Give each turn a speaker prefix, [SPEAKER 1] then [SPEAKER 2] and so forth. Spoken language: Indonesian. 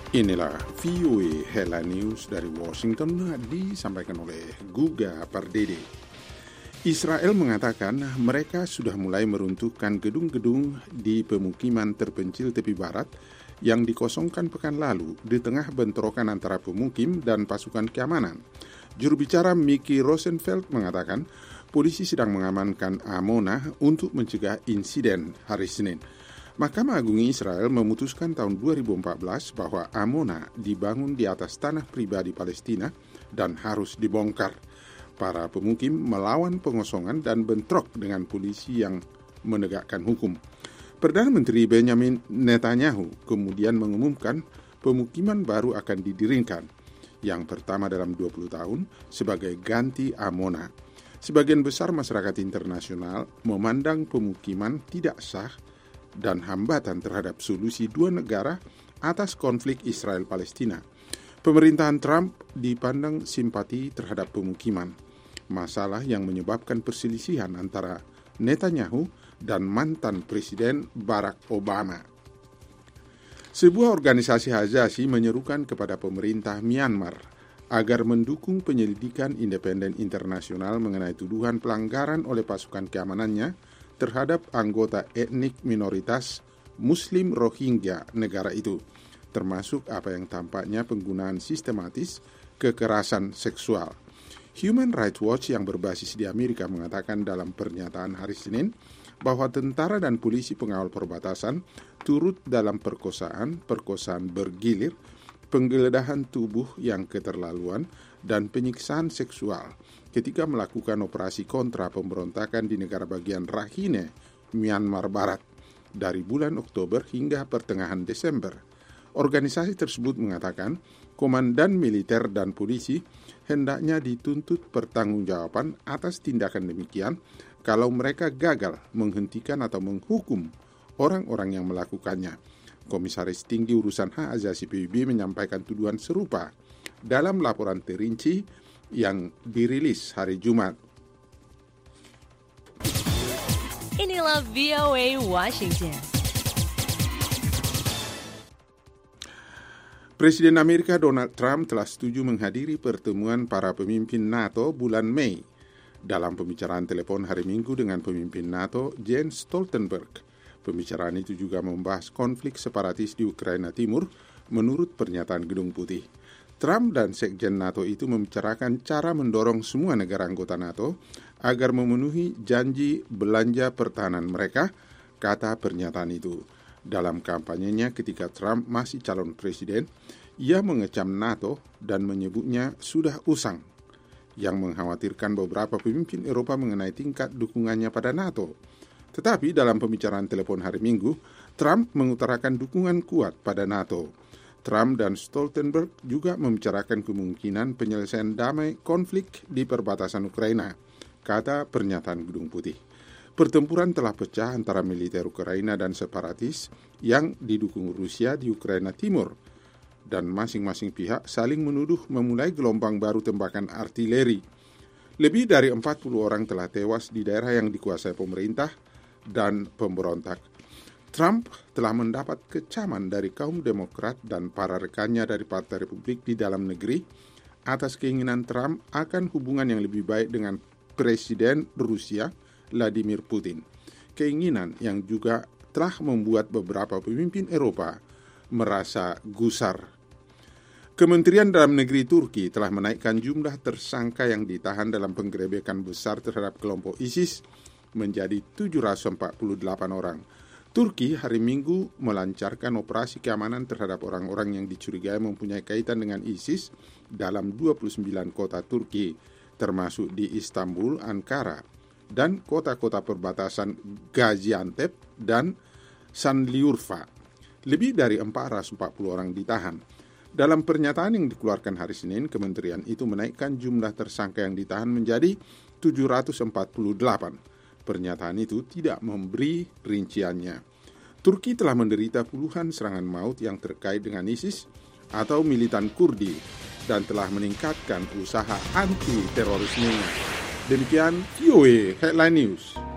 [SPEAKER 1] Inilah VOA Headline News dari Washington disampaikan oleh Guga Pardede. Israel mengatakan mereka sudah mulai meruntuhkan gedung-gedung di pemukiman terpencil tepi barat yang dikosongkan pekan lalu di tengah bentrokan antara pemukim dan pasukan keamanan. Juru bicara Mickey Rosenfeld mengatakan polisi sedang mengamankan Amona untuk mencegah insiden hari Senin. Mahkamah Agung Israel memutuskan tahun 2014 bahwa Amona dibangun di atas tanah pribadi Palestina dan harus dibongkar. Para pemukim melawan pengosongan dan bentrok dengan polisi yang menegakkan hukum. Perdana Menteri Benjamin Netanyahu kemudian mengumumkan pemukiman baru akan didirikan, yang pertama dalam 20 tahun sebagai ganti Amona. Sebagian besar masyarakat internasional memandang pemukiman tidak sah dan hambatan terhadap solusi dua negara atas konflik Israel-Palestina. Pemerintahan Trump dipandang simpati terhadap pemukiman, masalah yang menyebabkan perselisihan antara Netanyahu dan mantan Presiden Barack Obama. Sebuah organisasi hak asasi menyerukan kepada pemerintah Myanmar agar mendukung penyelidikan independen internasional mengenai tuduhan pelanggaran oleh pasukan keamanannya terhadap anggota etnik minoritas Muslim Rohingya negara itu, termasuk apa yang tampaknya penggunaan sistematis kekerasan seksual. Human Rights Watch yang berbasis di Amerika mengatakan dalam pernyataan hari Senin bahwa tentara dan polisi pengawal perbatasan turut dalam perkosaan bergilir, penggeledahan tubuh yang keterlaluan, dan penyiksaan seksual ketika melakukan operasi kontra pemberontakan di negara bagian Rakhine, Myanmar Barat, dari bulan Oktober hingga pertengahan Desember. Organisasi tersebut mengatakan komandan militer dan polisi hendaknya dituntut pertanggungjawaban atas tindakan demikian kalau mereka gagal menghentikan atau menghukum orang-orang yang melakukannya. Komisaris Tinggi Urusan Hak Asasi PBB menyampaikan tuduhan serupa dalam laporan terinci yang dirilis hari Jumat.
[SPEAKER 2] Inilah VOA Washington.
[SPEAKER 1] Presiden Amerika Donald Trump telah setuju menghadiri pertemuan para pemimpin NATO bulan Mei. Dalam pembicaraan telepon hari Minggu dengan pemimpin NATO, Jens Stoltenberg, pembicaraan itu juga membahas konflik separatis di Ukraina Timur, menurut pernyataan Gedung Putih. Trump dan Sekjen NATO itu membicarakan cara mendorong semua negara anggota NATO agar memenuhi janji belanja pertahanan mereka, kata pernyataan itu. Dalam kampanyenya ketika Trump masih calon presiden, ia mengecam NATO dan menyebutnya sudah usang, yang mengkhawatirkan beberapa pemimpin Eropa mengenai tingkat dukungannya pada NATO. Tetapi dalam pembicaraan telepon hari Minggu, Trump mengutarakan dukungan kuat pada NATO. Trump dan Stoltenberg juga membicarakan kemungkinan penyelesaian damai konflik di perbatasan Ukraina, kata pernyataan Gedung Putih. Pertempuran telah pecah antara militer Ukraina dan separatis yang didukung Rusia di Ukraina Timur, dan masing-masing pihak saling menuduh memulai gelombang baru tembakan artileri. Lebih dari 40 orang telah tewas di daerah yang dikuasai pemerintah dan pemberontak. Trump telah mendapat kecaman dari kaum Demokrat dan para rekannya dari Partai Republik di dalam negeri atas keinginan Trump akan hubungan yang lebih baik dengan Presiden Rusia Vladimir Putin. Keinginan yang juga telah membuat beberapa pemimpin Eropa merasa gusar. Kementerian Dalam Negeri Turki telah menaikkan jumlah tersangka yang ditahan dalam penggerebekan besar terhadap kelompok ISIS menjadi 748 orang. Turki hari Minggu melancarkan operasi keamanan terhadap orang-orang yang dicurigai mempunyai kaitan dengan ISIS dalam 29 kota Turki, termasuk di Istanbul, Ankara, dan kota-kota perbatasan Gaziantep dan Sanliurfa. Lebih dari 440 orang ditahan. Dalam pernyataan yang dikeluarkan hari Senin, kementerian itu menaikkan jumlah tersangka yang ditahan menjadi 748. Pernyataan itu tidak memberi rinciannya. Turki telah menderita puluhan serangan maut yang terkait dengan ISIS atau militan Kurdi dan telah meningkatkan usaha anti-terorismenya. Demikian VOA Headline News.